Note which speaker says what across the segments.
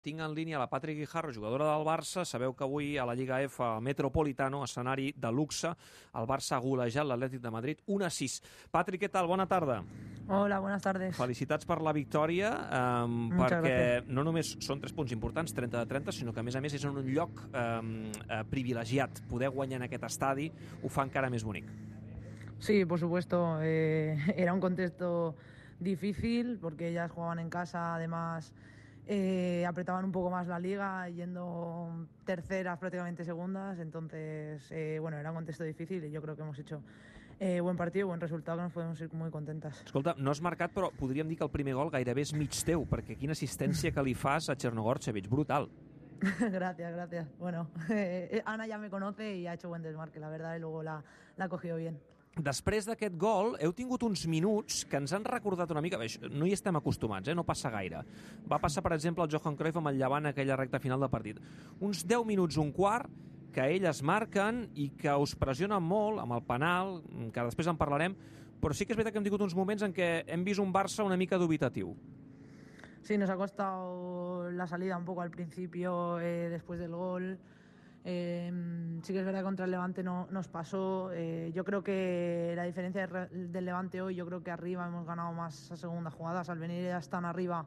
Speaker 1: Tinc en línia la Patri Guijarro, jugadora del Barça. Sabeu que avui a la Lliga F, al Metropolitano, escenari de luxe, el Barça ha golejat l'Atlètic de Madrid 1-6. Patri, què tal? Bona tarda.
Speaker 2: Hola, buenas tardes.
Speaker 1: Felicitats per la victòria,
Speaker 2: Muchas
Speaker 1: perquè
Speaker 2: gracias.
Speaker 1: no només són 3 punts importants, 30 de 30, sinó que a més és en un lloc privilegiat. Poder guanyar en aquest estadi ho fa encara més bonic.
Speaker 2: Sí, por supuesto. Era un contexto difícil porque ellas jugaban en casa, además apretaban un poco más la liga, yendo terceras, prácticamente segundas. Entonces, bueno, era un contexto difícil y yo creo que hemos hecho buen partido, buen resultado, que nos podemos ir muy contentas.
Speaker 1: Escolta, no has marcat, però podríem dir que el primer gol gairebé és mig teu, perquè quina assistència que li fas a Chernogorcevic, brutal.
Speaker 2: Gracias, gracias. Bueno, Ana ya me conoce y ha hecho buen desmarque, la verdad, y luego la ha cogido bien.
Speaker 1: Després d'aquest gol, heu tingut uns minuts que ens han recordat una mica... Bé, no hi estem acostumats, no passa gaire. Va passar, per exemple, el Johan Cruyff amb el Llevant a aquella recta final de partit. Uns 10 minuts, un quart, que elles marquen i que us pressionen molt amb el penal, que després en parlarem, però sí que és veritat que hem tingut uns moments en què hem vist un Barça una mica dubitatiu.
Speaker 2: Sí, nos ha costado la salida un poco al principio, después del gol. Sí que es verdad que contra el Levante no nos pasó. Yo creo que la diferencia del Levante hoy, yo creo que arriba hemos ganado más a segunda jugadas. Al venir ya están arriba.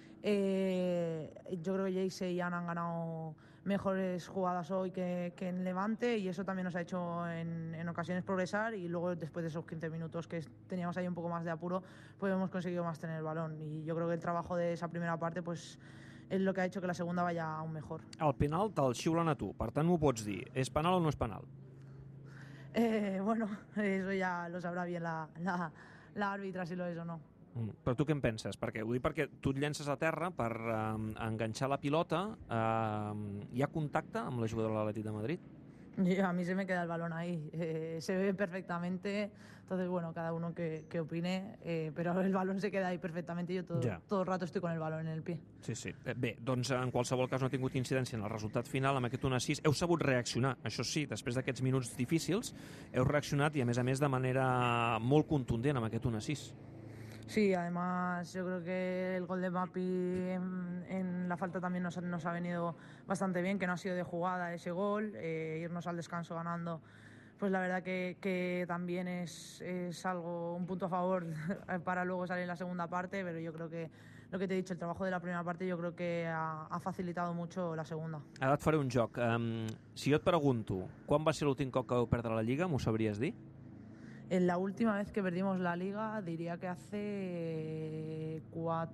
Speaker 2: Yo creo que Jayce y Ana han ganado mejores jugadas hoy que en Levante, y eso también nos ha hecho en ocasiones progresar, y luego después de esos 15 minutos que teníamos ahí un poco más de apuro, pues hemos conseguido más tener el balón, y yo creo que el trabajo de esa primera parte pues és el que ha hecho que la segunda vaya aún mejor.
Speaker 1: El penal te'l xiulen a tu, per tant m'ho pots dir. És penal o no és penal?
Speaker 2: Bueno, eso ya lo sabrá bien la àrbitra si lo és o no.
Speaker 1: Però tu què en penses? Perquè ho dic perquè tu et llences a terra per enganxar la pilota. Hi ha contacte amb la jugadora de l'Atlètic de Madrid?
Speaker 2: A mí se me queda el balón ahí, se ve perfectamente, entonces bueno, cada uno que opine, pero el balón se queda ahí perfectamente, yo todo el rato estoy con el balón en el pie.
Speaker 1: Sí, sí. Bé, doncs en qualsevol cas no ha tingut incidència en el resultat final amb aquest 1-6. Heu sabut reaccionar, això sí, després d'aquests minuts difícils, heu reaccionat i a més de manera molt contundent amb aquest 1-6.
Speaker 2: Sí, además yo creo que el gol de Mapi en la falta también nos ha venido bastante bien, que no ha sido de jugada ese gol, irnos al descanso ganando, pues la verdad que también es algo, un punto a favor para luego salir en la segunda parte, pero yo creo que lo que te he dicho, el trabajo de la primera parte yo creo que ha facilitado mucho la segunda.
Speaker 1: Ara et faré un joc. Si jo et pregunto quan va ser l'últim cop que vau perdre la Lliga, m'ho sabries dir?
Speaker 2: En la última vez que perdimos la Liga, diría que hace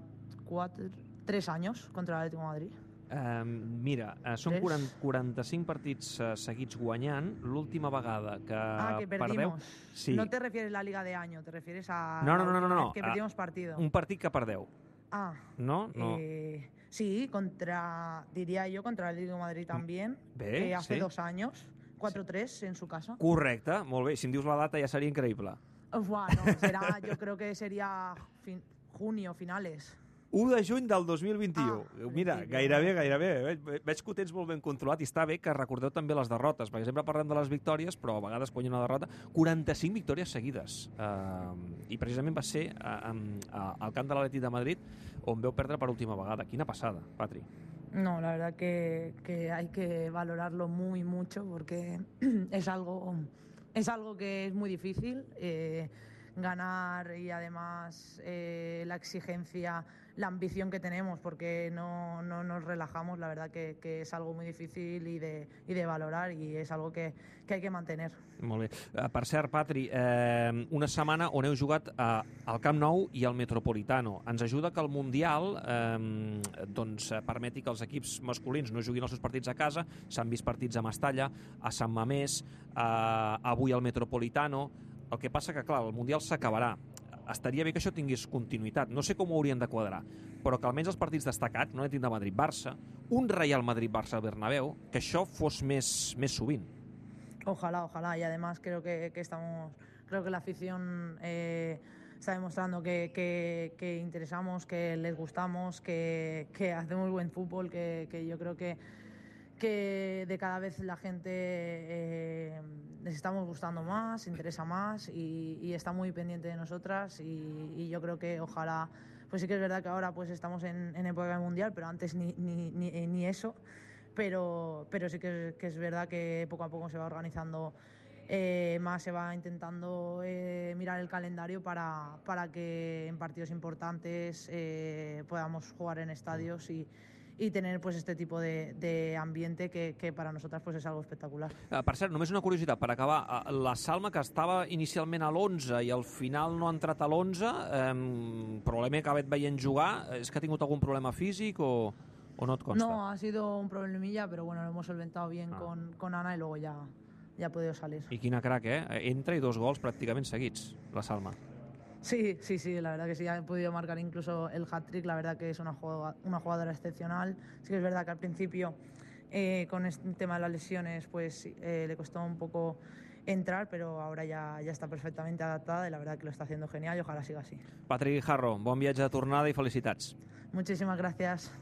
Speaker 2: 3 años contra el Atlético de Madrid.
Speaker 1: Mira, són 45 partits seguits guanyant. L'última vegada que
Speaker 2: perdimos.
Speaker 1: Perdeu... Sí.
Speaker 2: No te refieres a la Liga de año, te refieres a
Speaker 1: no.
Speaker 2: que perdimos partido.
Speaker 1: Un partit que perdeu. No?
Speaker 2: Sí, diría yo, contra el Atlético de Madrid también.
Speaker 1: Bé,
Speaker 2: hace
Speaker 1: sí.
Speaker 2: 2 años. 4-3 en su casa.
Speaker 1: Correcte, molt bé. Si em dius la data ja seria increïble.
Speaker 2: Bueno, yo creo que sería junio, finales.
Speaker 1: 1 de juny del 2021. Mira, gairebé. Veig que ho tens molt ben controlat i està bé que recordeu també les derrotes, perquè sempre parlem de les victòries, però a vegades quan hi ha una derrota, 45 victòries seguides. I precisament va ser al camp de l'Atlètic de Madrid on veu perdre per última vegada. Quina passada, Patri.
Speaker 2: No, la verdad que hay que valorarlo muy mucho, porque es algo que es muy difícil ganar, y además la exigencia, la ambición que tenemos, porque no nos relajamos, la verdad que es algo muy difícil y de valorar, y es algo que hay que mantener.
Speaker 1: Molt bé. Per cert, Patri, una setmana on heu jugat al Camp Nou i al Metropolitano. Ens ajuda que el Mundial permeti que els equips masculins no juguin els seus partits a casa. S'han vist partits a Mestalla, a Sant Mamés, avui al Metropolitano. El que passa que, clar, el Mundial s'acabarà. Estaria bé que això tingués continuïtat. No sé com ho haurien de quadrar, però que almenys els partits destacats, no l'Atlètic de Madrid-Barça, un Real Madrid-Barça al Bernabéu, que això fos més sovint.
Speaker 2: Ojalá, y además creo que la afición está demostrando que interesamos, que les gustamos, que hacemos buen fútbol, que yo creo que de cada vez la gente les estamos gustando más, interesa más, y está muy pendiente de nosotras, y yo creo que ojalá pues sí que es verdad que ahora pues estamos en época de mundial, pero antes ni eso. Pero sí que es verdad que poco a poco se va organizando más, se va intentando mirar el calendario para que en partidos importantes podamos jugar en estadios y tener pues este tipo de ambiente que para nosotras pues es algo espectacular.
Speaker 1: Per cert, només una curiositat, per acabar, la Salma, que estava inicialment a l'11 i al final no ha entrat a l'11, però l'hem acabat veient jugar, és que ha tingut algun problema físic o no et consta?
Speaker 2: No, ha sido un problemilla, pero bueno, lo hemos solventado bien con Ana y luego ya ha podido salir.
Speaker 1: I quina crac, Entra i 2 gols pràcticament seguits, la Salma.
Speaker 2: Sí, la verdad que sí, ha podido marcar incluso el hat-trick, la verdad que es una jugadora excepcional. Sí que es verdad que al principio con este tema de las lesiones pues le costó un poco entrar, pero ahora ya está perfectamente adaptada y la verdad que lo está haciendo genial y ojalá siga así.
Speaker 1: Patri Guijarro, bon viatge de tornada i felicitats.
Speaker 2: Muchísimas gracias.